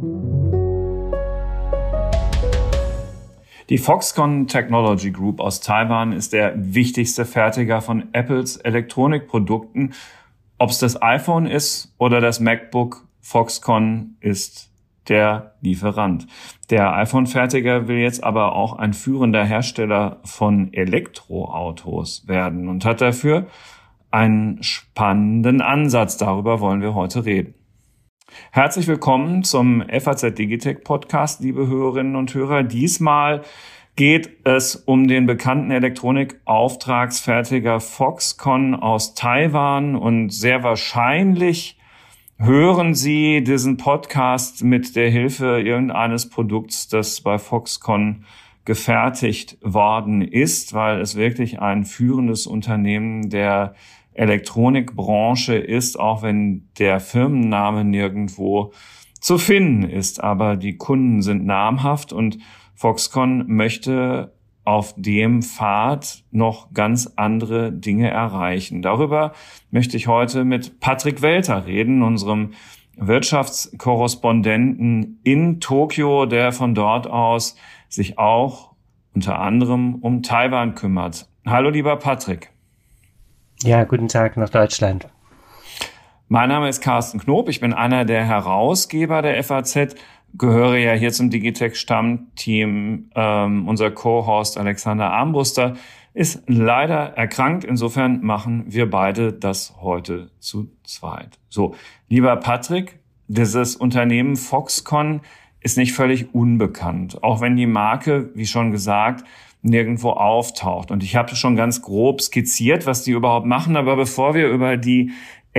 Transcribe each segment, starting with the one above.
Die Foxconn Technology Group aus Taiwan ist der wichtigste Fertiger von Apples Elektronikprodukten. Ob es das iPhone ist oder das MacBook, Foxconn ist der Lieferant. Der iPhone-Fertiger will jetzt aber auch ein führender Hersteller von Elektroautos werden und hat dafür einen spannenden Ansatz. Darüber wollen wir heute reden. Herzlich willkommen zum FAZ Digitech Podcast, liebe Hörerinnen und Hörer. Diesmal geht es um den bekannten Elektronikauftragsfertiger Foxconn aus Taiwan und sehr wahrscheinlich hören Sie diesen Podcast mit der Hilfe irgendeines Produkts, das bei Foxconn gefertigt worden ist, weil es wirklich ein führendes Unternehmen der Elektronikbranche ist, auch wenn der Firmenname nirgendwo zu finden ist. Aber die Kunden sind namhaft und Foxconn möchte auf dem Pfad noch ganz andere Dinge erreichen. Darüber möchte ich heute mit Patrick Welter reden, unserem Wirtschaftskorrespondenten in Tokio, der von dort aus sich auch unter anderem um Taiwan kümmert. Hallo, lieber Patrick. Ja, guten Tag nach Deutschland. Mein Name ist Carsten Knob, ich bin einer der Herausgeber der FAZ, gehöre ja hier zum Digitech-Stammteam. Unser Co-Host Alexander Armbruster ist leider erkrankt, insofern machen wir beide das heute zu zweit. So, lieber Patrick, dieses Unternehmen Foxconn ist nicht völlig unbekannt, auch wenn die Marke, wie schon gesagt, nirgendwo auftaucht. Und ich habe schon ganz grob skizziert, was die überhaupt machen. Aber bevor wir über die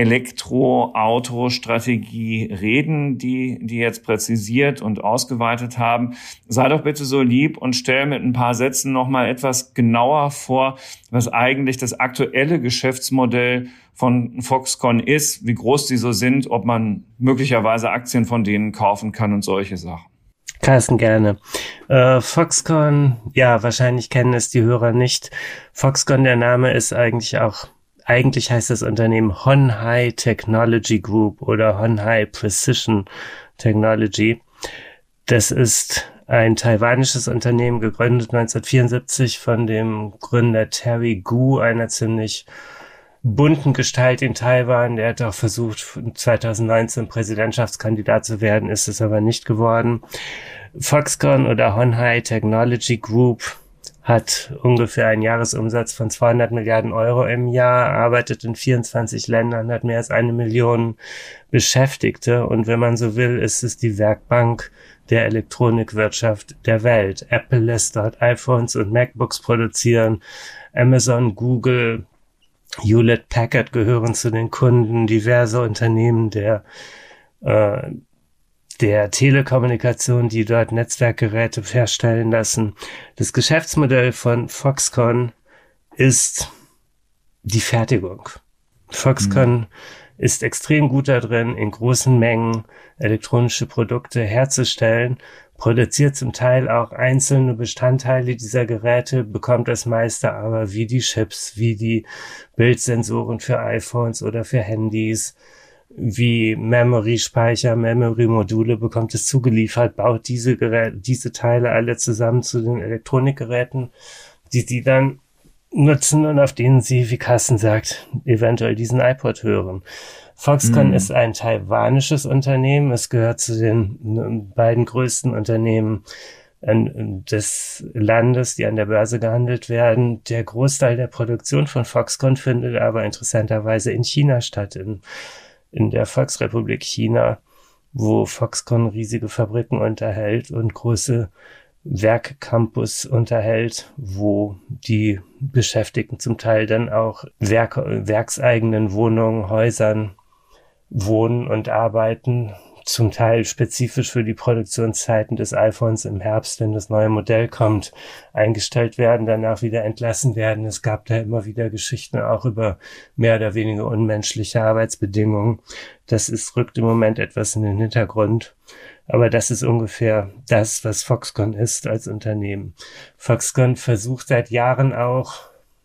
Elektroauto-Strategie reden, die jetzt präzisiert und ausgeweitet haben, sei doch bitte so lieb und stell mit ein paar Sätzen nochmal etwas genauer vor, was eigentlich das aktuelle Geschäftsmodell von Foxconn ist, wie groß die so sind, ob man möglicherweise Aktien von denen kaufen kann und solche Sachen. Carsten, gerne. Foxconn, ja, wahrscheinlich kennen es die Hörer nicht. Foxconn, der Name ist eigentlich heißt das Unternehmen Hon Hai Technology Group oder Hon Hai Precision Technology. Das ist ein taiwanisches Unternehmen, gegründet 1974 von dem Gründer Terry Gu, einer ziemlich bunten Gestalt in Taiwan. Der hat auch versucht, 2019 Präsidentschaftskandidat zu werden, ist es aber nicht geworden. Foxconn oder Hon Hai Technology Group hat ungefähr einen Jahresumsatz von 200 Milliarden Euro im Jahr, arbeitet in 24 Ländern, hat mehr als 1 Million Beschäftigte und wenn man so will, ist es die Werkbank der Elektronikwirtschaft der Welt. Apple lässt dort iPhones und MacBooks produzieren, Amazon, Google, Hewlett-Packard gehören zu den Kunden, diverse Unternehmen der Telekommunikation, die dort Netzwerkgeräte herstellen lassen. Das Geschäftsmodell von Foxconn ist die Fertigung. Foxconn ist extrem gut da drin, in großen Mengen elektronische Produkte herzustellen, produziert zum Teil auch einzelne Bestandteile dieser Geräte, bekommt das meiste aber wie die Chips, wie die Bildsensoren für iPhones oder für Handys, wie Memory-Speicher, Memory-Module, bekommt es zugeliefert, baut diese Teile alle zusammen zu den Elektronikgeräten, die sie dann nutzen und auf denen sie, wie Carsten sagt, eventuell diesen iPod hören. Foxconn ist ein taiwanisches Unternehmen. Es gehört zu den beiden größten Unternehmen des Landes, die an der Börse gehandelt werden. Der Großteil der Produktion von Foxconn findet aber interessanterweise in China statt, in der Volksrepublik China, wo Foxconn riesige Fabriken unterhält und große Werkcampus unterhält, wo die Beschäftigten zum Teil dann auch werkseigenen Wohnungen, Häusern wohnen und arbeiten, zum Teil spezifisch für die Produktionszeiten des iPhones im Herbst, wenn das neue Modell kommt, eingestellt werden, danach wieder entlassen werden. Es gab da immer wieder Geschichten auch über mehr oder weniger unmenschliche Arbeitsbedingungen. Rückt im Moment etwas in den Hintergrund. Aber das ist ungefähr das, was Foxconn ist als Unternehmen. Foxconn versucht seit Jahren auch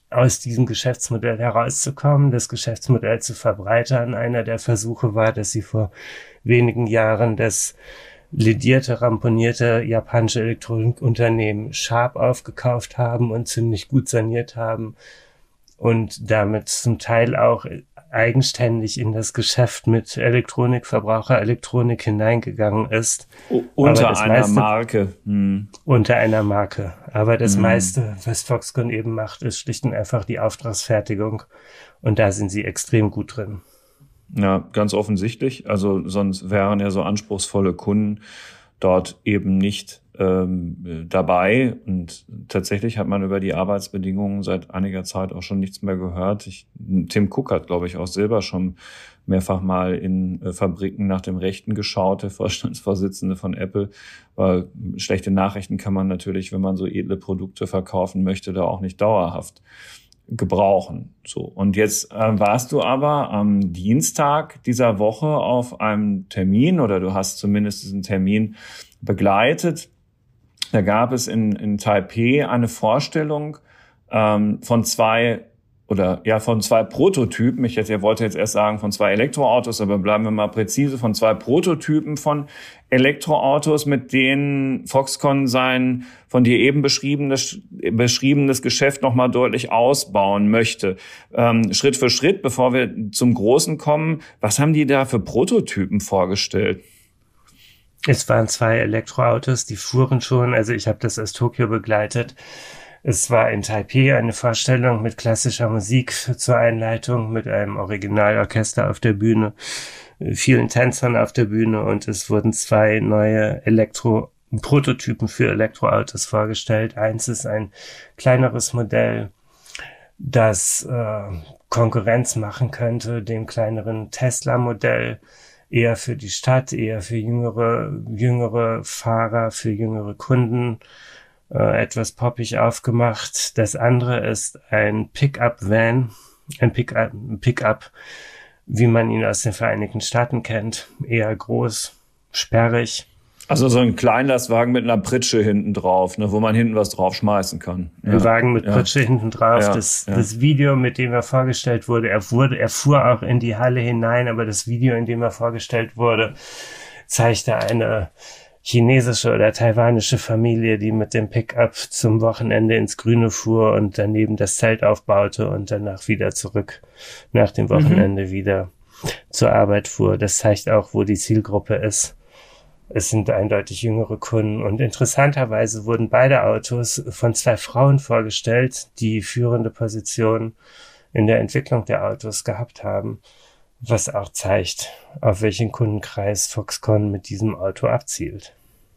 aus diesem Geschäftsmodell herauszukommen, das Geschäftsmodell zu verbreitern. Einer der Versuche war, dass sie vor wenigen Jahren das ledierte, ramponierte japanische Elektronikunternehmen Sharp aufgekauft haben und ziemlich gut saniert haben und damit zum Teil auch eigenständig in das Geschäft mit Verbraucherelektronik hineingegangen ist. Unter einer Marke. Unter einer Marke. Aber das meiste, was Foxconn eben macht, ist schlicht und einfach die Auftragsfertigung. Und da sind sie extrem gut drin. Ja, ganz offensichtlich. Also sonst wären ja so anspruchsvolle Kunden dort eben nicht dabei. Und tatsächlich hat man über die Arbeitsbedingungen seit einiger Zeit auch schon nichts mehr gehört. Tim Cook hat, glaube ich, auch selber schon mehrfach mal in Fabriken nach dem Rechten geschaut, der Vorstandsvorsitzende von Apple. Weil schlechte Nachrichten kann man natürlich, wenn man so edle Produkte verkaufen möchte, da auch nicht dauerhaft gebrauchen. So. Und jetzt warst du aber am Dienstag dieser Woche auf einem Termin, oder du hast zumindest diesen Termin begleitet. Da gab es in Taipei eine Vorstellung von zwei Prototypen. Ich wollte jetzt erst sagen von zwei Elektroautos, aber bleiben wir mal präzise, von zwei Prototypen von Elektroautos, mit denen Foxconn sein von dir eben beschriebenes Geschäft nochmal deutlich ausbauen möchte. Schritt für Schritt, bevor wir zum Großen kommen, was haben die da für Prototypen vorgestellt? Es waren zwei Elektroautos, die fuhren schon, also ich habe das aus Tokio begleitet. Es war in Taipei eine Vorstellung mit klassischer Musik zur Einleitung, mit einem Originalorchester auf der Bühne, vielen Tänzern auf der Bühne, und es wurden zwei neue Prototypen für Elektroautos vorgestellt. Eins ist ein kleineres Modell, das Konkurrenz machen könnte dem kleineren Tesla-Modell, eher für die Stadt, eher für jüngere Fahrer, für jüngere Kunden, etwas poppig aufgemacht. Das andere ist ein Pickup-Van, ein Pickup, wie man ihn aus den Vereinigten Staaten kennt, eher groß, sperrig. Also so ein Kleinlastwagen mit einer Pritsche hinten drauf, ne, wo man hinten was draufschmeißen kann. Ja. Ein Wagen mit Pritsche hinten drauf. Ja. Das Video, mit dem er vorgestellt wurde, er fuhr auch in die Halle hinein, aber das Video, in dem er vorgestellt wurde, zeigte eine chinesische oder taiwanische Familie, die mit dem Pickup zum Wochenende ins Grüne fuhr und daneben das Zelt aufbaute und danach wieder zurück nach dem Wochenende wieder zur Arbeit fuhr. Das zeigt auch, wo die Zielgruppe ist. Es sind eindeutig jüngere Kunden, und interessanterweise wurden beide Autos von zwei Frauen vorgestellt, die führende Positionen in der Entwicklung der Autos gehabt haben, was auch zeigt, auf welchen Kundenkreis Foxconn mit diesem Auto abzielt.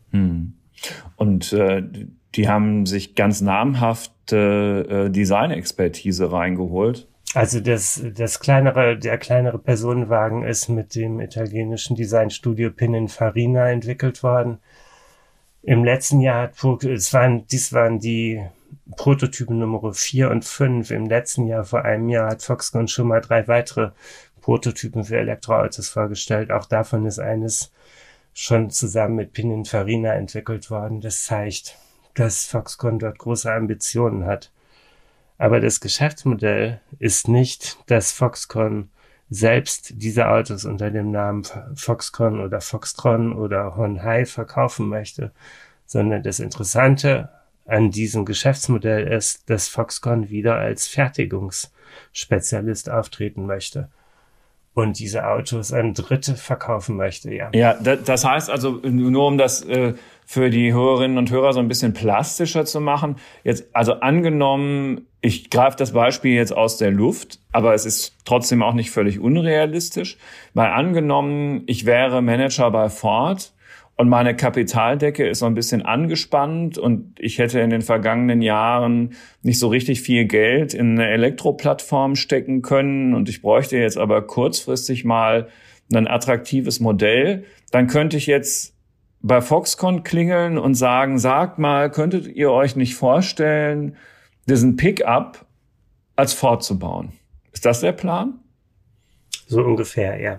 Und die haben sich ganz namhafte Designexpertise reingeholt. Also der kleinere Personenwagen ist mit dem italienischen Designstudio Pininfarina entwickelt worden. Im letzten Jahr dies waren die Prototypen Nummer 4 und 5. Im letzten Jahr, vor einem Jahr, hat Foxconn schon mal 3 weitere Prototypen für Elektroautos vorgestellt. Auch davon ist eines schon zusammen mit Pininfarina entwickelt worden. Das zeigt, dass Foxconn dort große Ambitionen hat. Aber das Geschäftsmodell ist nicht, dass Foxconn selbst diese Autos unter dem Namen Foxconn oder Foxtron oder Hon-Hai verkaufen möchte, sondern das Interessante an diesem Geschäftsmodell ist, dass Foxconn wieder als Fertigungsspezialist auftreten möchte und diese Autos an Dritte verkaufen möchte, ja. Ja, das heißt also, nur um das für die Hörerinnen und Hörer so ein bisschen plastischer zu machen, jetzt, also angenommen, ich greife das Beispiel jetzt aus der Luft, aber es ist trotzdem auch nicht völlig unrealistisch, weil angenommen, ich wäre Manager bei Ford und meine Kapitaldecke ist so ein bisschen angespannt und ich hätte in den vergangenen Jahren nicht so richtig viel Geld in eine Elektroplattform stecken können und ich bräuchte jetzt aber kurzfristig mal ein attraktives Modell, dann könnte ich jetzt bei Foxconn klingeln und sagen, sagt mal, könntet ihr euch nicht vorstellen, diesen Pickup als Ford zu bauen? Ist das der Plan? So ungefähr, ja.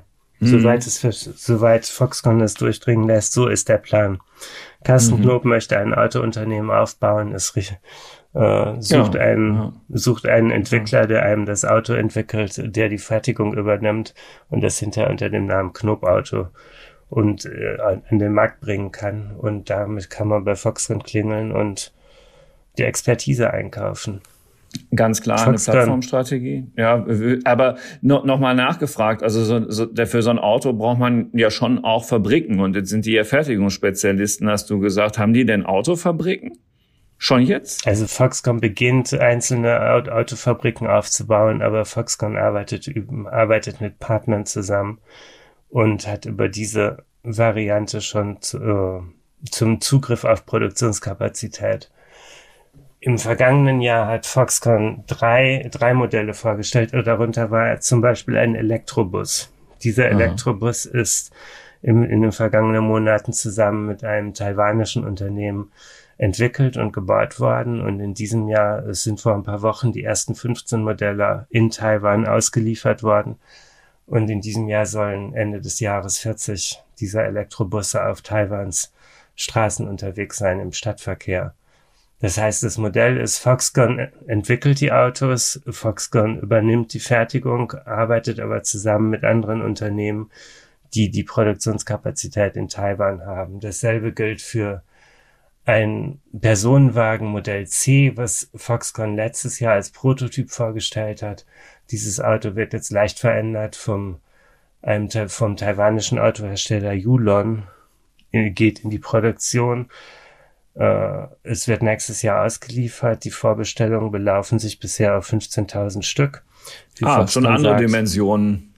Soweit Foxconn es durchdringen lässt, so ist der Plan. Carsten Knob möchte ein Autounternehmen aufbauen, ist sucht einen Entwickler, der einem das Auto entwickelt, der die Fertigung übernimmt und das hinterher unter dem Namen Knop-Auto und an den Markt bringen kann. Und damit kann man bei Foxconn klingeln und die Expertise einkaufen. Ganz klar, Foxconn. Eine Plattformstrategie. Ja, aber noch mal nachgefragt, also für so ein Auto braucht man ja schon auch Fabriken und jetzt sind die ja Fertigungsspezialisten, hast du gesagt. Haben die denn Autofabriken? Schon jetzt? Also Foxconn beginnt, einzelne Autofabriken aufzubauen, aber Foxconn arbeitet mit Partnern zusammen und hat über diese Variante schon zum Zugriff auf Produktionskapazität. Im vergangenen Jahr hat Foxconn drei Modelle vorgestellt, darunter war zum Beispiel ein Elektrobus. Dieser Elektrobus ist in den vergangenen Monaten zusammen mit einem taiwanischen Unternehmen entwickelt und gebaut worden und in diesem Jahr sind vor ein paar Wochen die ersten 15 Modelle in Taiwan ausgeliefert worden und in diesem Jahr sollen Ende des Jahres 40 dieser Elektrobusse auf Taiwans Straßen unterwegs sein im Stadtverkehr. Das heißt, das Modell ist, Foxconn entwickelt die Autos, Foxconn übernimmt die Fertigung, arbeitet aber zusammen mit anderen Unternehmen, die die Produktionskapazität in Taiwan haben. Dasselbe gilt für ein Personenwagen Modell C, was Foxconn letztes Jahr als Prototyp vorgestellt hat. Dieses Auto wird jetzt leicht verändert vom taiwanischen Autohersteller Yulon, geht in die Produktion. Es wird nächstes Jahr ausgeliefert. Die Vorbestellungen belaufen sich bisher auf 15.000 Stück. Schon andere Dimensionen.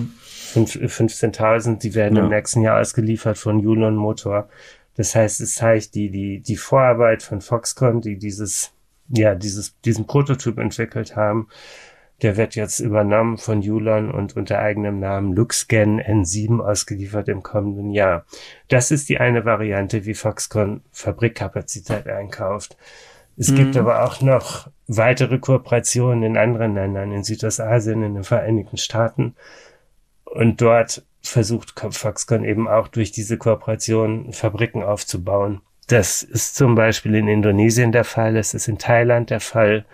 15.000, die werden im nächsten Jahr ausgeliefert von Yulon Motor. Das heißt, es zeigt die Vorarbeit von Foxconn, die diesen Prototyp entwickelt haben. Der wird jetzt übernommen von Yulon und unter eigenem Namen Luxgen N7 ausgeliefert im kommenden Jahr. Das ist die eine Variante, wie Foxconn Fabrikkapazität einkauft. Es gibt aber auch noch weitere Kooperationen in anderen Ländern, in Südostasien, in den Vereinigten Staaten. Und dort versucht Foxconn eben auch durch diese Kooperation Fabriken aufzubauen. Das ist zum Beispiel in Indonesien der Fall, es ist in Thailand der Fall,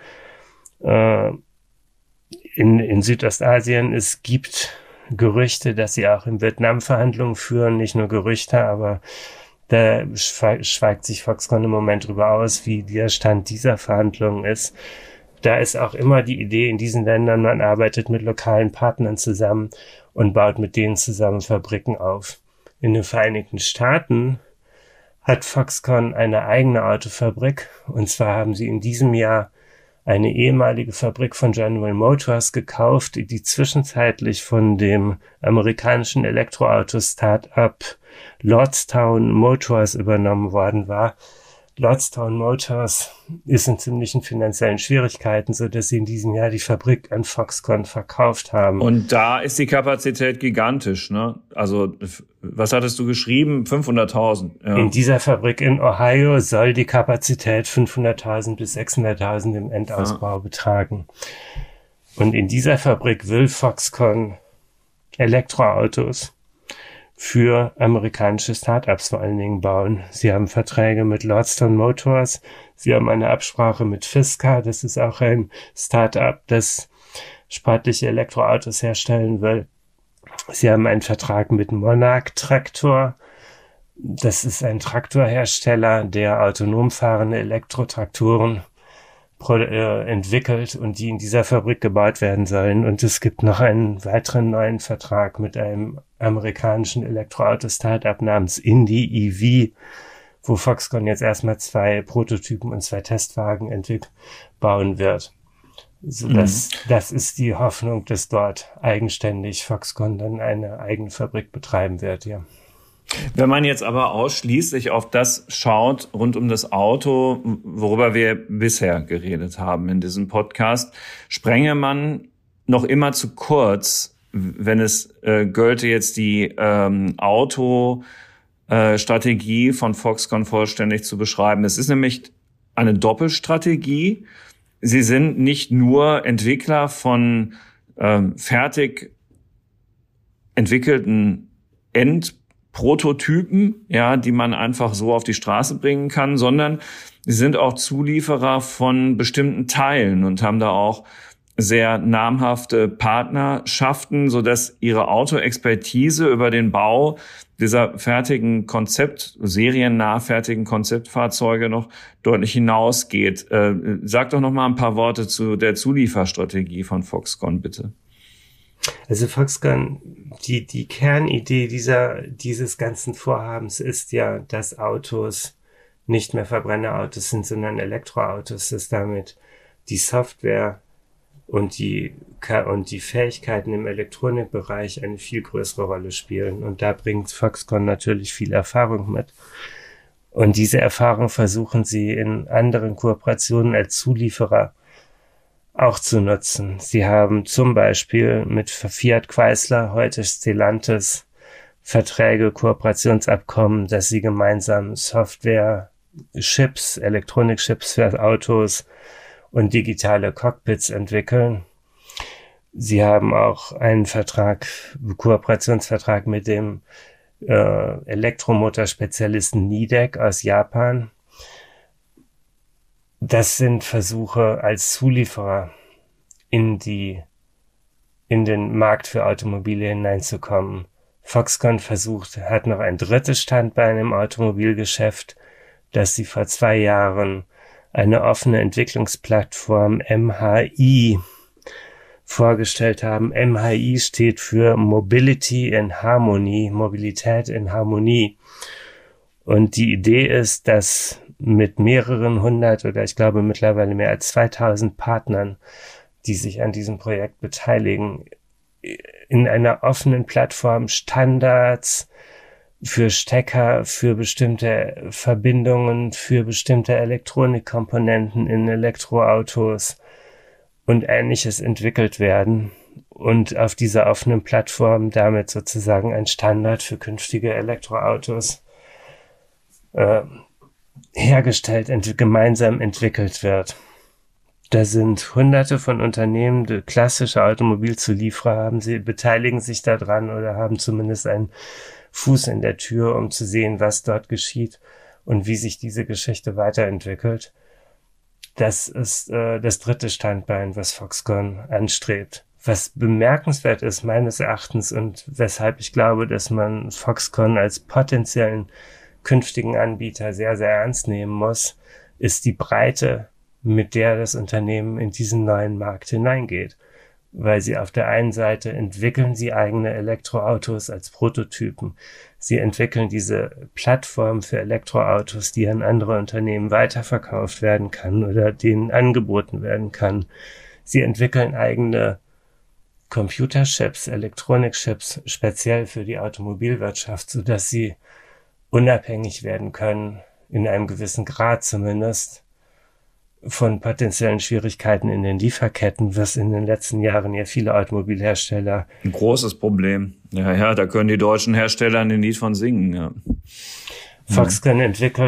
in Südostasien. Es gibt Gerüchte, dass sie auch in Vietnam Verhandlungen führen, nicht nur Gerüchte, aber da schweigt sich Foxconn im Moment drüber aus, wie der Stand dieser Verhandlungen ist. Da ist auch immer die Idee in diesen Ländern, man arbeitet mit lokalen Partnern zusammen und baut mit denen zusammen Fabriken auf. In den Vereinigten Staaten hat Foxconn eine eigene Autofabrik und zwar haben sie in diesem Jahr eine ehemalige Fabrik von General Motors gekauft, die zwischenzeitlich von dem amerikanischen Elektroauto-Startup Lordstown Motors übernommen worden war. Lordstown Motors ist in ziemlichen finanziellen Schwierigkeiten, so dass sie in diesem Jahr die Fabrik an Foxconn verkauft haben. Und da ist die Kapazität gigantisch, ne? Also, was hattest du geschrieben? 500.000. Ja. In dieser Fabrik in Ohio soll die Kapazität 500.000 bis 600.000 im Endausbau betragen. Und in dieser Fabrik will Foxconn Elektroautos für amerikanische Startups vor allen Dingen bauen. Sie haben Verträge mit Lordstown Motors, sie haben eine Absprache mit Fisker, das ist auch ein Startup, das sportliche Elektroautos herstellen will. Sie haben einen Vertrag mit Monarch Tractor, das ist ein Traktorhersteller, der autonom fahrende Elektrotraktoren entwickelt und die in dieser Fabrik gebaut werden sollen. Und es gibt noch einen weiteren neuen Vertrag mit einem amerikanischen Elektroauto-Startup namens Indie EV, wo Foxconn jetzt erstmal 2 Prototypen und 2 Testwagen bauen wird. So, das ist die Hoffnung, dass dort eigenständig Foxconn dann eine eigene Fabrik betreiben wird, ja. Wenn man jetzt aber ausschließlich auf das schaut rund um das Auto, worüber wir bisher geredet haben in diesem Podcast, sprenge man noch immer zu kurz, wenn es gelte jetzt die Autostrategie von Foxconn vollständig zu beschreiben. Es ist nämlich eine Doppelstrategie. Sie sind nicht nur Entwickler von fertig entwickelten Prototypen, ja, die man einfach so auf die Straße bringen kann, sondern sie sind auch Zulieferer von bestimmten Teilen und haben da auch sehr namhafte Partnerschaften, sodass ihre Autoexpertise über den Bau dieser seriennah fertigen Konzeptfahrzeuge noch deutlich hinausgeht. Sag doch noch mal ein paar Worte zu der Zulieferstrategie von Foxconn, bitte. Also Foxconn, die Kernidee dieses ganzen Vorhabens ist ja, dass Autos nicht mehr Verbrennerautos sind, sondern Elektroautos, dass damit die Software und die Fähigkeiten im Elektronikbereich eine viel größere Rolle spielen. Und da bringt Foxconn natürlich viel Erfahrung mit. Und diese Erfahrung versuchen sie in anderen Kooperationen als Zulieferer auch zu nutzen. Sie haben zum Beispiel mit Fiat Chrysler, heute Stellantis, Verträge, Kooperationsabkommen, dass sie gemeinsam Software-Chips, Elektronik-Chips für Autos und digitale Cockpits entwickeln. Sie haben auch einen Kooperationsvertrag mit dem Elektromotorspezialisten Nidec aus Japan. Das sind Versuche als Zulieferer in den Markt für Automobile hineinzukommen. Foxconn hat noch ein drittes Standbein im Automobilgeschäft, dass sie vor 2 Jahren eine offene Entwicklungsplattform MHI vorgestellt haben. MHI steht für Mobility in Harmony, Mobilität in Harmonie. Und die Idee ist, dass mit mehreren hundert oder ich glaube mittlerweile mehr als 2000 Partnern, die sich an diesem Projekt beteiligen, in einer offenen Plattform Standards für Stecker, für bestimmte Verbindungen, für bestimmte Elektronikkomponenten in Elektroautos und Ähnliches entwickelt werden und auf dieser offenen Plattform damit sozusagen ein Standard für künftige Elektroautos hergestellt und gemeinsam entwickelt wird. Da sind hunderte von Unternehmen, die klassische Automobilzulieferer haben, sie beteiligen sich daran oder haben zumindest einen Fuß in der Tür, um zu sehen, was dort geschieht und wie sich diese Geschichte weiterentwickelt. Das ist das dritte Standbein, was Foxconn anstrebt. Was bemerkenswert ist meines Erachtens und weshalb ich glaube, dass man Foxconn als potenziellen künftigen Anbieter sehr, sehr ernst nehmen muss, ist die Breite, mit der das Unternehmen in diesen neuen Markt hineingeht. Weil sie auf der einen Seite entwickeln sie eigene Elektroautos als Prototypen. Sie entwickeln diese Plattform für Elektroautos, die an andere Unternehmen weiterverkauft werden kann oder denen angeboten werden kann. Sie entwickeln eigene Computerchips, Elektronikchips, speziell für die Automobilwirtschaft, sodass sie unabhängig werden können, in einem gewissen Grad zumindest, von potenziellen Schwierigkeiten in den Lieferketten, was in den letzten Jahren ja viele Automobilhersteller... Ein großes Problem. Ja, da können die deutschen Hersteller ein Lied von singen, ja. Foxconn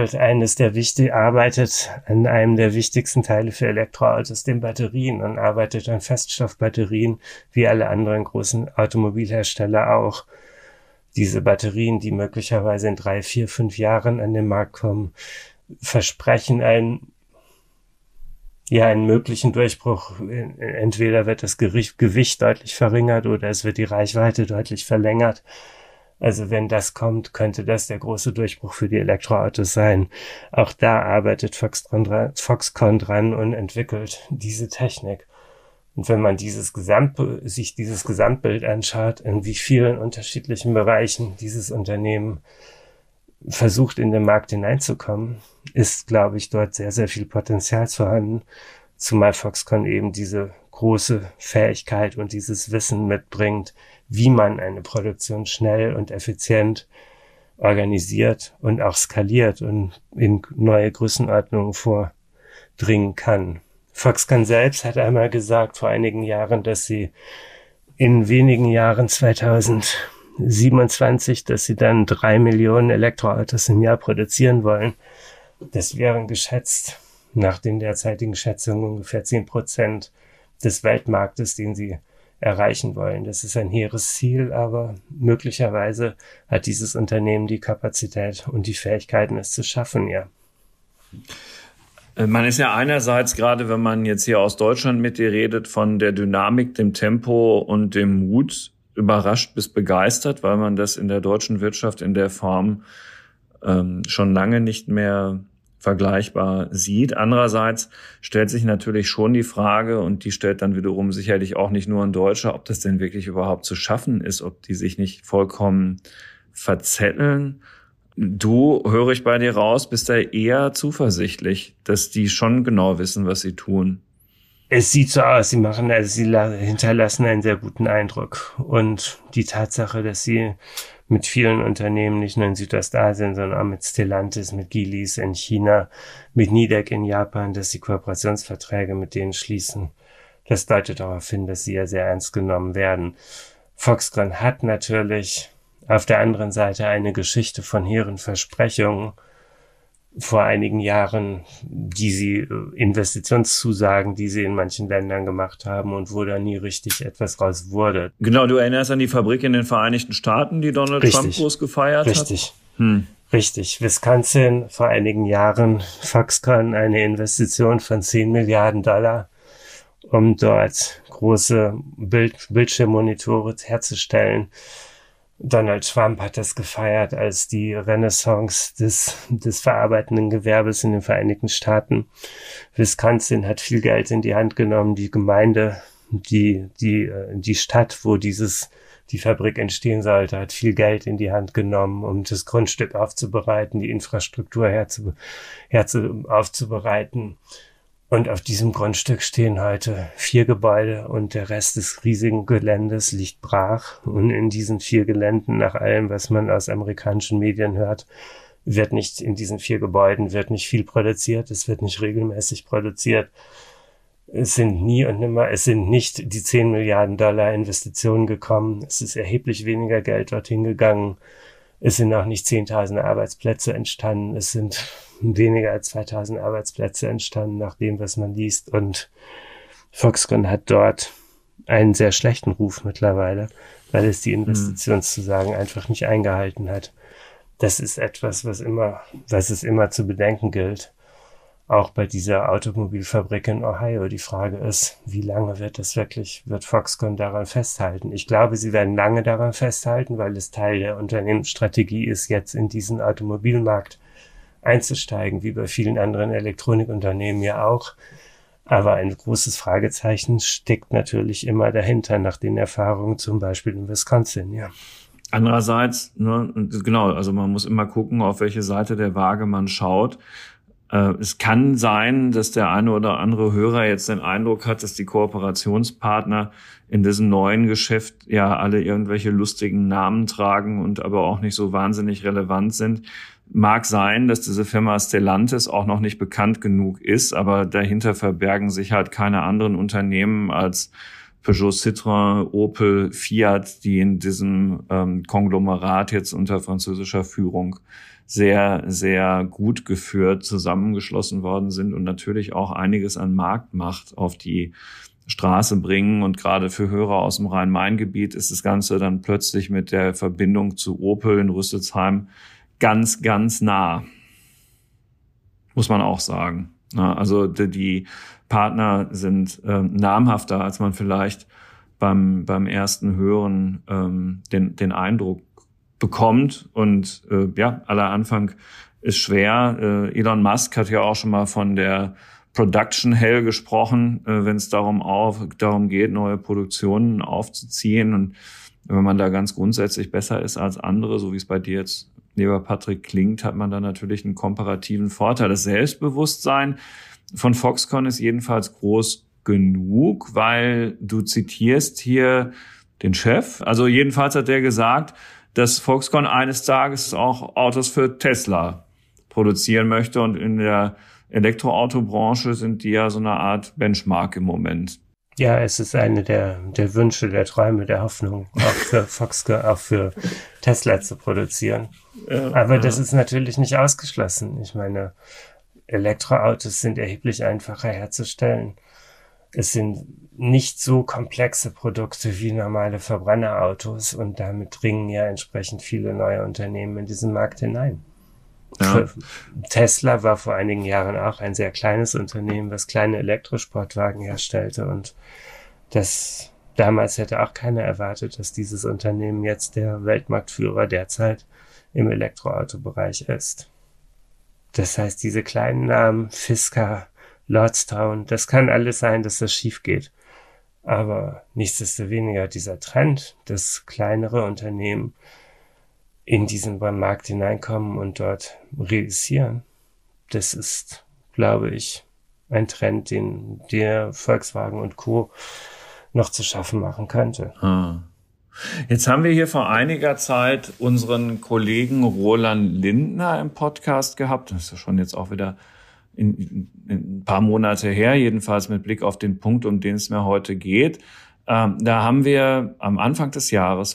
arbeitet an einem der wichtigsten Teile für Elektroautos, den Batterien, und arbeitet an Feststoffbatterien, wie alle anderen großen Automobilhersteller auch. Diese Batterien, die möglicherweise in 3, 4, 5 Jahren an den Markt kommen, versprechen einen möglichen Durchbruch. Entweder wird das Gewicht deutlich verringert oder es wird die Reichweite deutlich verlängert. Also wenn das kommt, könnte das der große Durchbruch für die Elektroautos sein. Auch da arbeitet Foxconn dran und entwickelt diese Technik. Und wenn man sich dieses Gesamtbild anschaut, in wie vielen unterschiedlichen Bereichen dieses Unternehmen versucht, in den Markt hineinzukommen, ist, glaube ich, dort sehr, sehr viel Potenzial vorhanden, zumal Foxconn eben diese große Fähigkeit und dieses Wissen mitbringt, wie man eine Produktion schnell und effizient organisiert und auch skaliert und in neue Größenordnungen vordringen kann. Foxconn selbst hat einmal gesagt vor einigen Jahren, dass sie in wenigen Jahren 2027, dass sie dann 3 Millionen Elektroautos im Jahr produzieren wollen. Das wären geschätzt, nach den derzeitigen Schätzungen, ungefähr 10% des Weltmarktes, den sie erreichen wollen. Das ist ein hehres Ziel, aber möglicherweise hat dieses Unternehmen die Kapazität und die Fähigkeiten, es zu schaffen, ja. Man ist ja einerseits, gerade wenn man jetzt hier aus Deutschland mit dir redet, von der Dynamik, dem Tempo und dem Mut überrascht bis begeistert, weil man das in der deutschen Wirtschaft in der Form schon lange nicht mehr vergleichbar sieht. Andererseits stellt sich natürlich schon die Frage, und die stellt dann wiederum sicherlich auch nicht nur ein Deutscher, ob das denn wirklich überhaupt zu schaffen ist, ob die sich nicht vollkommen verzetteln. Du, höre ich bei dir raus, bist da eher zuversichtlich, dass die schon genau wissen, was sie tun. Es sieht so aus, sie hinterlassen einen sehr guten Eindruck. Und die Tatsache, dass sie mit vielen Unternehmen, nicht nur in Südostasien, sondern auch mit Stellantis, mit Geely's in China, mit Nidec in Japan, dass sie Kooperationsverträge mit denen schließen, das deutet darauf hin, dass sie ja sehr ernst genommen werden. Foxconn hat natürlich auf der anderen Seite eine Geschichte von hehren Versprechungen vor einigen Jahren, Investitionszusagen, die sie in manchen Ländern gemacht haben und wo da nie richtig etwas raus wurde. Genau, du erinnerst an die Fabrik in den Vereinigten Staaten, die Donald Trump groß gefeiert hat? Richtig. Wisconsin vor einigen Jahren, Foxconn eine Investition von 10 Milliarden $, um dort große Bildschirmmonitore herzustellen. Donald Trump hat das gefeiert als die Renaissance des verarbeitenden Gewerbes in den Vereinigten Staaten. Wisconsin hat viel Geld in die Hand genommen. Die Gemeinde, die Stadt, wo die Fabrik entstehen sollte, hat viel Geld in die Hand genommen, um das Grundstück aufzubereiten, die Infrastruktur aufzubereiten. Und auf diesem Grundstück stehen heute 4 Gebäude und der Rest des riesigen Geländes liegt brach. Und in diesen 4 Geländen, nach allem, was man aus amerikanischen Medien hört, in diesen 4 Gebäuden wird nicht viel produziert. Es wird nicht regelmäßig produziert. Es sind nicht die 10 Milliarden $ Investitionen gekommen. Es ist erheblich weniger Geld dorthin gegangen. Es sind auch nicht 10.000 Arbeitsplätze entstanden. Es sind weniger als 2.000 Arbeitsplätze entstanden, nach dem, was man liest. Und Foxconn hat dort einen sehr schlechten Ruf mittlerweile, weil es die Investitionszusagen einfach nicht eingehalten hat. Das ist etwas, was es immer zu bedenken gilt. Auch bei dieser Automobilfabrik in Ohio. Die Frage ist, wie lange wird Foxconn daran festhalten? Ich glaube, sie werden lange daran festhalten, weil es Teil der Unternehmensstrategie ist, jetzt in diesen Automobilmarkt einzusteigen, wie bei vielen anderen Elektronikunternehmen ja auch. Aber ein großes Fragezeichen steckt natürlich immer dahinter, nach den Erfahrungen zum Beispiel in Wisconsin, ja. Andererseits, genau, also man muss immer gucken, auf welche Seite der Waage man schaut. Es kann sein, dass der eine oder andere Hörer jetzt den Eindruck hat, dass die Kooperationspartner in diesem neuen Geschäft ja alle irgendwelche lustigen Namen tragen und aber auch nicht so wahnsinnig relevant sind. Mag sein, dass diese Firma Stellantis auch noch nicht bekannt genug ist, aber dahinter verbergen sich halt keine anderen Unternehmen als Peugeot, Citroën, Opel, Fiat, die in diesem Konglomerat jetzt unter französischer Führung sehr, sehr gut geführt zusammengeschlossen worden sind und natürlich auch einiges an Marktmacht auf die Straße bringen. Und gerade für Hörer aus dem Rhein-Main-Gebiet ist das Ganze dann plötzlich mit der Verbindung zu Opel in Rüsselsheim ganz, ganz nah. Muss man auch sagen. Also die Partner sind namhafter, als man vielleicht beim ersten Hören den Eindruck bekommt. Und aller Anfang ist schwer. Elon Musk hat ja auch schon mal von der Production Hell gesprochen, wenn es darum geht, neue Produktionen aufzuziehen. Und wenn man da ganz grundsätzlich besser ist als andere, so wie es bei dir jetzt, lieber Patrick, klingt, hat man da natürlich einen komparativen Vorteil. Das Selbstbewusstsein von Foxconn ist jedenfalls groß genug, weil du zitierst hier den Chef. Also jedenfalls hat der gesagt, dass Foxconn eines Tages auch Autos für Tesla produzieren möchte. Und in der Elektroautobranche sind die ja so eine Art Benchmark im Moment. Ja, es ist eine der Wünsche, der Träume, der Hoffnung, auch für Foxconn, auch für Tesla zu produzieren. Aber das ist natürlich nicht ausgeschlossen. Ich meine, Elektroautos sind erheblich einfacher herzustellen. Es sind nicht so komplexe Produkte wie normale Verbrennerautos und damit dringen ja entsprechend viele neue Unternehmen in diesen Markt hinein. Ja. Tesla war vor einigen Jahren auch ein sehr kleines Unternehmen, was kleine Elektrosportwagen herstellte und das damals hätte auch keiner erwartet, dass dieses Unternehmen jetzt der Weltmarktführer derzeit im Elektroautobereich ist. Das heißt, diese kleinen Namen, Fisker, Lordstown, das kann alles sein, dass das schief geht. Aber nichtsdestoweniger dieser Trend, dass kleinere Unternehmen in diesen Markt hineinkommen und dort reüssieren, das ist, glaube ich, ein Trend, den der Volkswagen und Co. noch zu schaffen machen könnte. Jetzt haben wir hier vor einiger Zeit unseren Kollegen Roland Lindner im Podcast gehabt. Das ist ja schon jetzt auch wieder in ein paar Monate her, jedenfalls mit Blick auf den Punkt, um den es mir heute geht. Da haben wir am Anfang des Jahres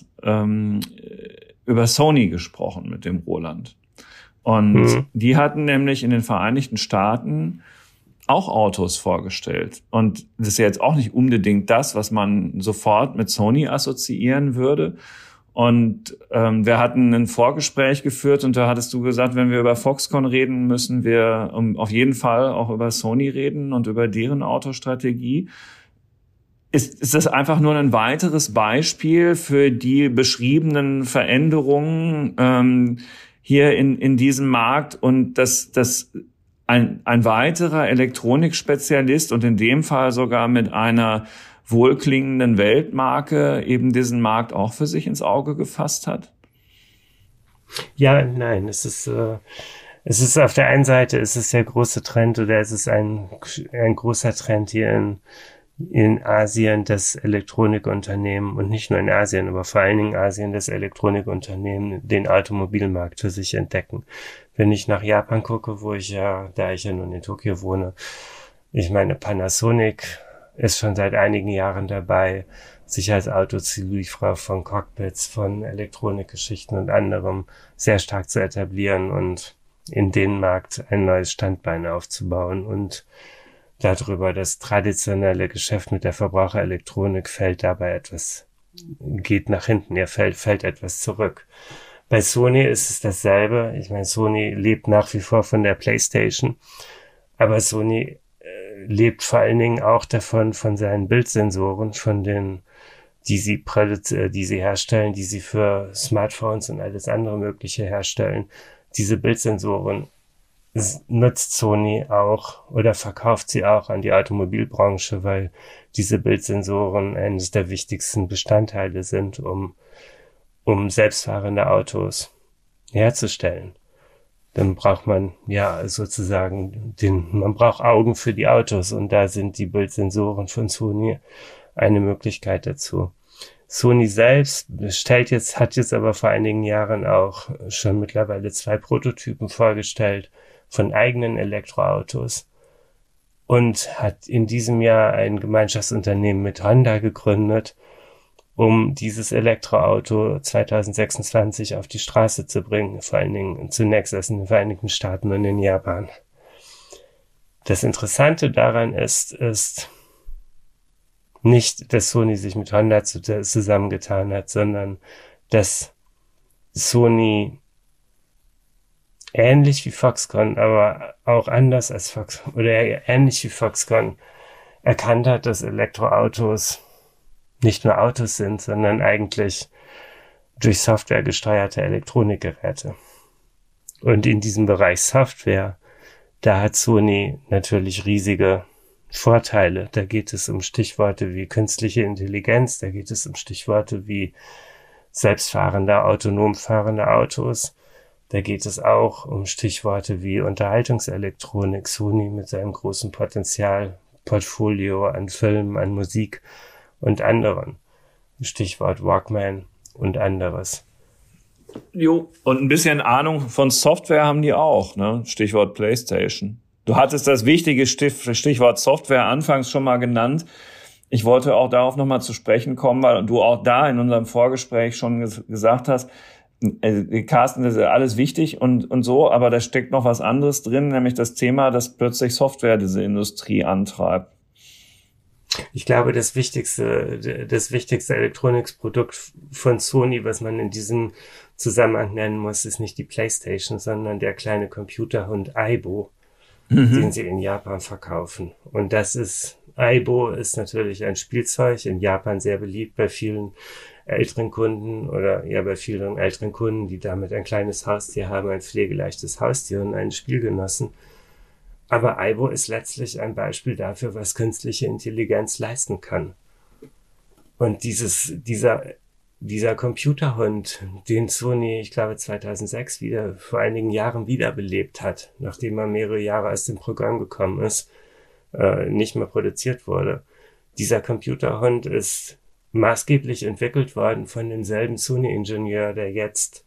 über Sony gesprochen mit dem Roland. Und die hatten nämlich in den Vereinigten Staaten auch Autos vorgestellt. Und das ist ja jetzt auch nicht unbedingt das, was man sofort mit Sony assoziieren würde. Und wir hatten ein Vorgespräch geführt und da hattest du gesagt, wenn wir über Foxconn reden, müssen wir auf jeden Fall auch über Sony reden und über deren Autostrategie. Ist das einfach nur ein weiteres Beispiel für die beschriebenen Veränderungen hier in diesem Markt und dass ein weiterer Elektronikspezialist und in dem Fall sogar mit einer wohlklingenden Weltmarke eben diesen Markt auch für sich ins Auge gefasst hat? Ja, nein, es ist auf der einen Seite ist es der große Trend oder es ist ein großer Trend hier in Asien, das Elektronikunternehmen und nicht nur in Asien, aber vor allen Dingen Asien, das Elektronikunternehmen den Automobilmarkt für sich entdecken. Wenn ich nach Japan gucke, da ich ja nun in Tokio wohne, ich meine, Panasonic ist schon seit einigen Jahren dabei, sich als Autozulieferer von Cockpits, von Elektronikgeschichten und anderem sehr stark zu etablieren und in den Markt ein neues Standbein aufzubauen und darüber das traditionelle Geschäft mit der Verbraucherelektronik geht nach hinten, fällt etwas zurück. Bei Sony ist es dasselbe. Ich meine, Sony lebt nach wie vor von der PlayStation, aber Sony lebt vor allen Dingen auch davon, von seinen Bildsensoren, die sie herstellen, die sie für Smartphones und alles andere Mögliche herstellen. Diese Bildsensoren nutzt Sony auch oder verkauft sie auch an die Automobilbranche, weil diese Bildsensoren eines der wichtigsten Bestandteile sind, um selbstfahrende Autos herzustellen. Dann braucht man man braucht Augen für die Autos und da sind die Bildsensoren von Sony eine Möglichkeit dazu. Sony selbst hat jetzt aber vor einigen Jahren auch schon mittlerweile 2 Prototypen vorgestellt von eigenen Elektroautos und hat in diesem Jahr ein Gemeinschaftsunternehmen mit Honda gegründet, um dieses Elektroauto 2026 auf die Straße zu bringen, vor allen Dingen zunächst erst in den Vereinigten Staaten und in Japan. Das Interessante daran ist nicht, dass Sony sich mit Honda zusammengetan hat, sondern dass Sony ähnlich wie Foxconn, aber auch anders als Foxconn, oder ähnlich wie Foxconn erkannt hat, dass Elektroautos nicht nur Autos sind, sondern eigentlich durch Software gesteuerte Elektronikgeräte. Und in diesem Bereich Software, da hat Sony natürlich riesige Vorteile. Da geht es um Stichworte wie künstliche Intelligenz, da geht es um Stichworte wie selbstfahrende, autonom fahrende Autos. Da geht es auch um Stichworte wie Unterhaltungselektronik. Sony mit seinem großen Portfolio an Filmen, an Musik und anderen. Stichwort Walkman und anderes. Jo, und ein bisschen Ahnung von Software haben die auch, ne? Stichwort PlayStation. Du hattest das wichtige Stichwort Software anfangs schon mal genannt. Ich wollte auch darauf nochmal zu sprechen kommen, weil du auch da in unserem Vorgespräch schon gesagt hast, Carsten, das ist alles wichtig und so, aber da steckt noch was anderes drin, nämlich das Thema, dass plötzlich Software diese Industrie antreibt. Ich glaube, das wichtigste Elektronikprodukt von Sony, was man in diesem Zusammenhang nennen muss, ist nicht die PlayStation, sondern der kleine Computerhund Aibo, den sie in Japan verkaufen. Und Aibo ist natürlich ein Spielzeug, in Japan sehr beliebt bei vielen älteren Kunden oder ja bei vielen älteren Kunden, die damit ein kleines Haustier haben, ein pflegeleichtes Haustier und einen Spielgenossen. Aber Aibo ist letztlich ein Beispiel dafür, was künstliche Intelligenz leisten kann. Und dieser Computerhund, den Sony, ich glaube 2006 vor einigen Jahren wiederbelebt hat, nachdem er mehrere Jahre aus dem Programm gekommen ist, nicht mehr produziert wurde. Dieser Computerhund ist maßgeblich entwickelt worden von demselben Sony-Ingenieur, der jetzt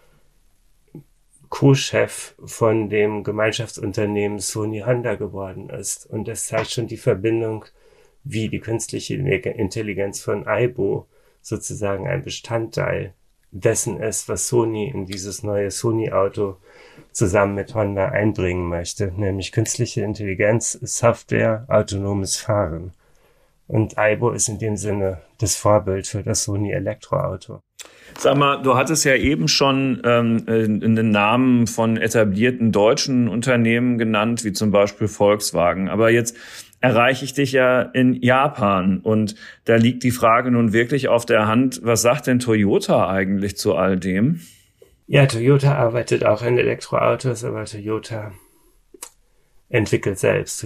Co-Chef von dem Gemeinschaftsunternehmen Sony Honda geworden ist. Und das zeigt schon die Verbindung, wie die künstliche Intelligenz von Aibo sozusagen ein Bestandteil dessen ist, was Sony in dieses neue Sony-Auto zusammen mit Honda einbringen möchte, nämlich künstliche Intelligenz, Software, autonomes Fahren. Und Aibo ist in dem Sinne das Vorbild für das Sony Elektroauto. Sag mal, du hattest ja eben schon den Namen von etablierten deutschen Unternehmen genannt, wie zum Beispiel Volkswagen. Aber jetzt erreiche ich dich ja in Japan und da liegt die Frage nun wirklich auf der Hand, was sagt denn Toyota eigentlich zu all dem? Ja, Toyota arbeitet auch in Elektroautos, aber Toyota entwickelt selbst.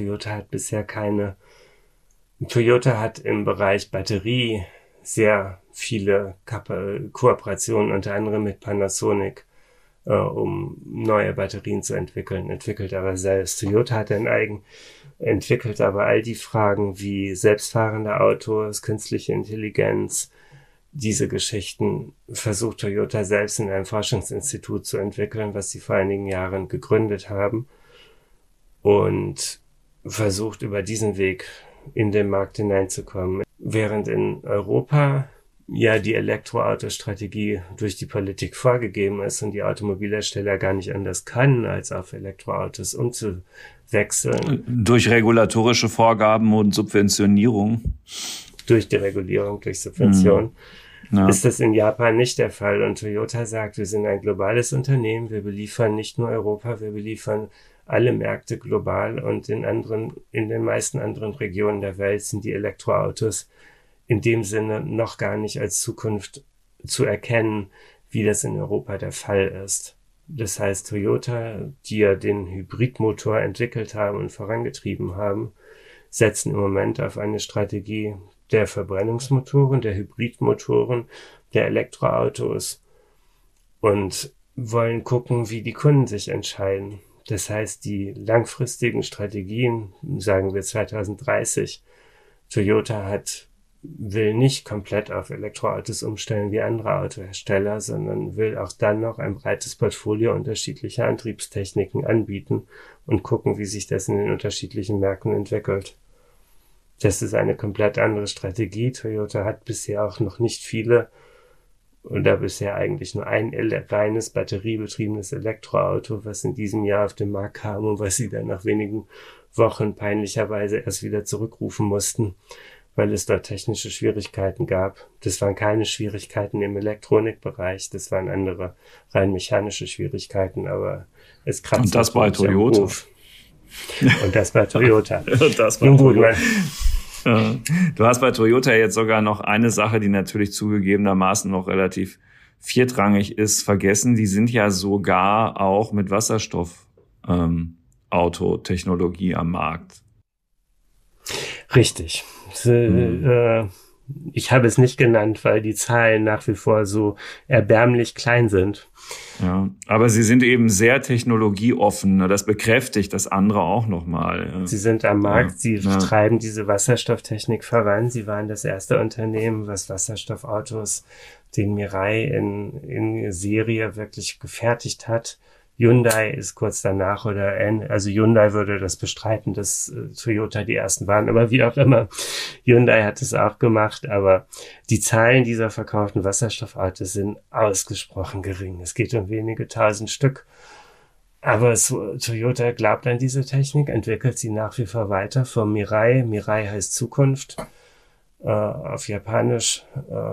Toyota hat im Bereich Batterie sehr viele Kooperationen, unter anderem mit Panasonic, um neue Batterien zu entwickelt aber selbst. Toyota entwickelt aber all die Fragen wie selbstfahrende Autos, künstliche Intelligenz, diese Geschichten versucht Toyota selbst in einem Forschungsinstitut zu entwickeln, was sie vor einigen Jahren gegründet haben und versucht über diesen Weg in den Markt hineinzukommen. Während in Europa ja die Elektroautostrategie durch die Politik vorgegeben ist und die Automobilhersteller gar nicht anders können, als auf Elektroautos umzuwechseln. Durch regulatorische Vorgaben und Subventionierung. Durch die Regulierung, durch Subvention. Ja. Ist das in Japan nicht der Fall. Und Toyota sagt, wir sind ein globales Unternehmen, wir beliefern nicht nur Europa, wir beliefern alle Märkte global und in den meisten anderen Regionen der Welt sind die Elektroautos in dem Sinne noch gar nicht als Zukunft zu erkennen, wie das in Europa der Fall ist. Das heißt, Toyota, die ja den Hybridmotor entwickelt haben und vorangetrieben haben, setzen im Moment auf eine Strategie der Verbrennungsmotoren, der Hybridmotoren, der Elektroautos und wollen gucken, wie die Kunden sich entscheiden. Das heißt, die langfristigen Strategien, sagen wir 2030, Toyota will nicht komplett auf Elektroautos umstellen wie andere Autohersteller, sondern will auch dann noch ein breites Portfolio unterschiedlicher Antriebstechniken anbieten und gucken, wie sich das in den unterschiedlichen Märkten entwickelt. Das ist eine komplett andere Strategie. Toyota hat bisher auch noch nicht viele oder bisher eigentlich nur ein reines batteriebetriebenes Elektroauto, was in diesem Jahr auf den Markt kam und was sie dann nach wenigen Wochen peinlicherweise erst wieder zurückrufen mussten, weil es dort technische Schwierigkeiten gab. Das waren keine Schwierigkeiten im Elektronikbereich, das waren andere rein mechanische Schwierigkeiten, aber es kratzt. Und das bei Toyota. Und das bei Toyota. Und das bei Toyota. Du hast bei Toyota jetzt sogar noch eine Sache, die natürlich zugegebenermaßen noch relativ viertrangig ist, vergessen. Die sind ja sogar auch mit Wasserstoff-Autotechnologie am Markt. Richtig. Ich habe es nicht genannt, weil die Zahlen nach wie vor so erbärmlich klein sind. Ja, aber sie sind eben sehr technologieoffen. Das bekräftigt das andere auch nochmal. Sie sind am Markt, sie treiben diese Wasserstofftechnik voran. Sie waren das erste Unternehmen, was Wasserstoffautos, den Mirai in Serie wirklich gefertigt hat. Hyundai ist kurz danach also Hyundai würde das bestreiten, dass Toyota die ersten waren, aber wie auch immer, Hyundai hat es auch gemacht, aber die Zahlen dieser verkauften Wasserstoffautos sind ausgesprochen gering. Es geht um wenige tausend Stück, Aber Toyota glaubt an diese Technik, entwickelt sie nach wie vor weiter vom Mirai. Mirai heißt Zukunft auf Japanisch.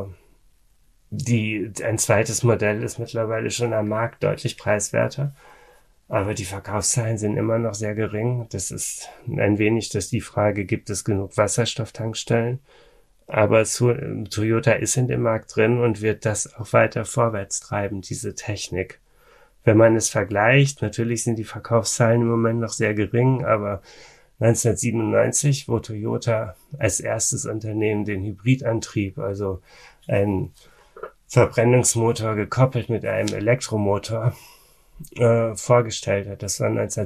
Ein zweites Modell ist mittlerweile schon am Markt deutlich preiswerter. Aber die Verkaufszahlen sind immer noch sehr gering. Das ist ein wenig die Frage, gibt es genug Wasserstofftankstellen? Aber Toyota ist in dem Markt drin und wird das auch weiter vorwärts treiben, diese Technik. Wenn man es vergleicht, natürlich sind die Verkaufszahlen im Moment noch sehr gering, aber 1997, wo Toyota als erstes Unternehmen den Hybridantrieb, also einen Verbrennungsmotor gekoppelt mit einem Elektromotor, vorgestellt hat. Das war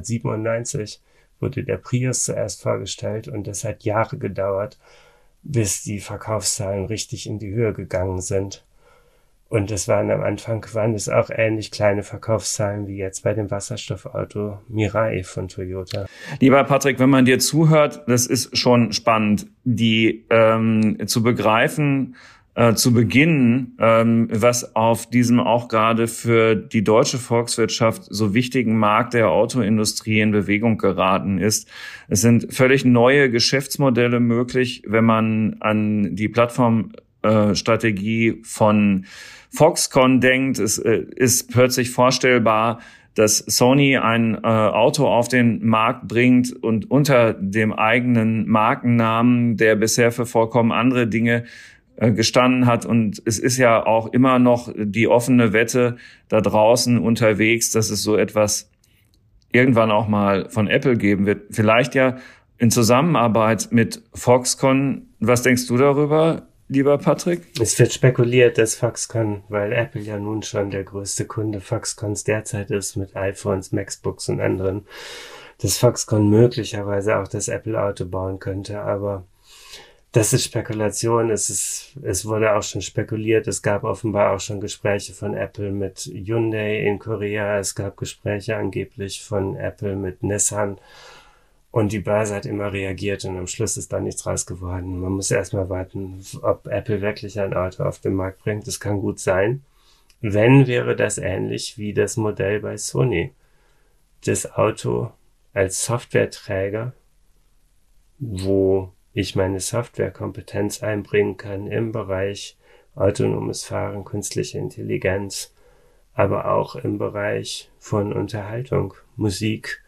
1997, wurde der Prius zuerst vorgestellt und das hat Jahre gedauert, bis die Verkaufszahlen richtig in die Höhe gegangen sind. Und am Anfang waren es auch ähnlich kleine Verkaufszahlen wie jetzt bei dem Wasserstoffauto Mirai von Toyota. Lieber Patrick, wenn man dir zuhört, das ist schon spannend, die zu begreifen, zu beginnen, was auf diesem auch gerade für die deutsche Volkswirtschaft so wichtigen Markt der Autoindustrie in Bewegung geraten ist. Es sind völlig neue Geschäftsmodelle möglich, wenn man an die Plattformstrategie von Foxconn denkt. Es ist plötzlich vorstellbar, dass Sony ein Auto auf den Markt bringt und unter dem eigenen Markennamen, der bisher für vollkommen andere Dinge gestanden hat. Und es ist ja auch immer noch die offene Wette da draußen unterwegs, dass es so etwas irgendwann auch mal von Apple geben wird. Vielleicht ja in Zusammenarbeit mit Foxconn. Was denkst du darüber, lieber Patrick? Es wird spekuliert, dass Foxconn, weil Apple ja nun schon der größte Kunde Foxconns derzeit ist mit iPhones, MacBooks und anderen, dass Foxconn möglicherweise auch das Apple-Auto bauen könnte. Aber das ist Spekulation. Es wurde auch schon spekuliert. Es gab offenbar auch schon Gespräche von Apple mit Hyundai in Korea. Es gab Gespräche angeblich von Apple mit Nissan. Und die Börse hat immer reagiert und am Schluss ist da nichts raus geworden. Man muss erstmal warten, ob Apple wirklich ein Auto auf den Markt bringt. Das kann gut sein. Wenn, wäre das ähnlich wie das Modell bei Sony. Das Auto als Softwareträger, wo ich meine Softwarekompetenz einbringen kann im Bereich autonomes Fahren, künstliche Intelligenz, aber auch im Bereich von Unterhaltung, Musik,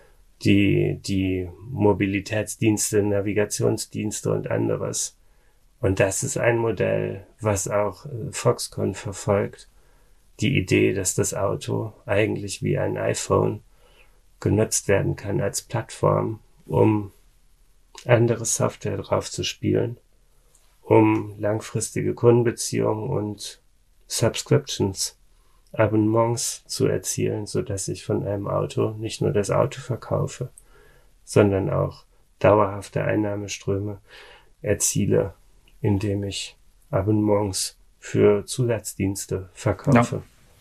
die Mobilitätsdienste, Navigationsdienste und anderes. Und das ist ein Modell, was auch Foxconn verfolgt. Die Idee, dass das Auto eigentlich wie ein iPhone genutzt werden kann als Plattform, um andere Software drauf zu spielen, um langfristige Kundenbeziehungen und Subscriptions, Abonnements zu erzielen, so dass ich von einem Auto nicht nur das Auto verkaufe, sondern auch dauerhafte Einnahmeströme erziele, indem ich Abonnements für Zusatzdienste verkaufe. Ja.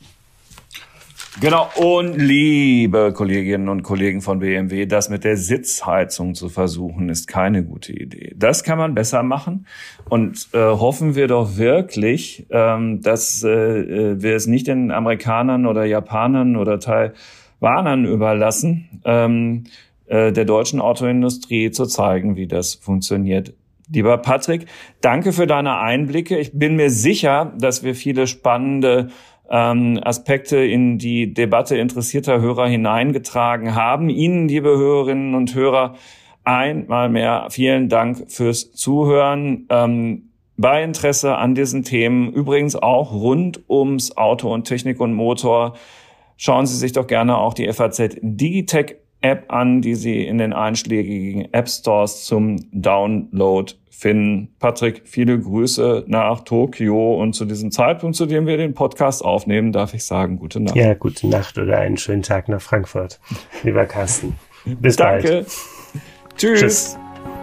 Genau, und liebe Kolleginnen und Kollegen von BMW, das mit der Sitzheizung zu versuchen, ist keine gute Idee. Das kann man besser machen und hoffen wir doch wirklich, dass wir es nicht den Amerikanern oder Japanern oder Taiwanern überlassen, der deutschen Autoindustrie zu zeigen, wie das funktioniert. Lieber Patrick, danke für deine Einblicke. Ich bin mir sicher, dass wir viele spannende Aspekte in die Debatte interessierter Hörer hineingetragen haben. Ihnen, liebe Hörerinnen und Hörer, einmal mehr vielen Dank fürs Zuhören. Bei Interesse an diesen Themen, übrigens auch rund ums Auto und Technik und Motor, schauen Sie sich doch gerne auch die FAZ Digitech App an, die Sie in den einschlägigen App Stores zum Download finden. Patrick, viele Grüße nach Tokio und zu diesem Zeitpunkt, zu dem wir den Podcast aufnehmen, darf ich sagen, gute Nacht. Ja, gute Nacht oder einen schönen Tag nach Frankfurt, lieber Carsten. Bis bald. Danke. Tschüss.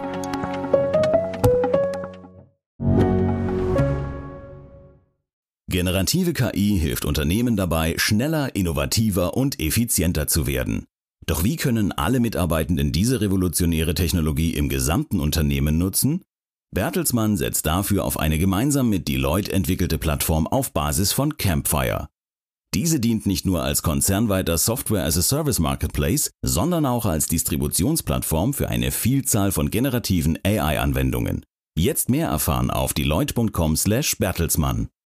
Generative KI hilft Unternehmen dabei, schneller, innovativer und effizienter zu werden. Doch wie können alle Mitarbeitenden diese revolutionäre Technologie im gesamten Unternehmen nutzen? Bertelsmann setzt dafür auf eine gemeinsam mit Deloitte entwickelte Plattform auf Basis von Campfire. Diese dient nicht nur als konzernweiter Software-as-a-Service-Marketplace, sondern auch als Distributionsplattform für eine Vielzahl von generativen AI-Anwendungen. Jetzt mehr erfahren auf deloitte.com/Bertelsmann.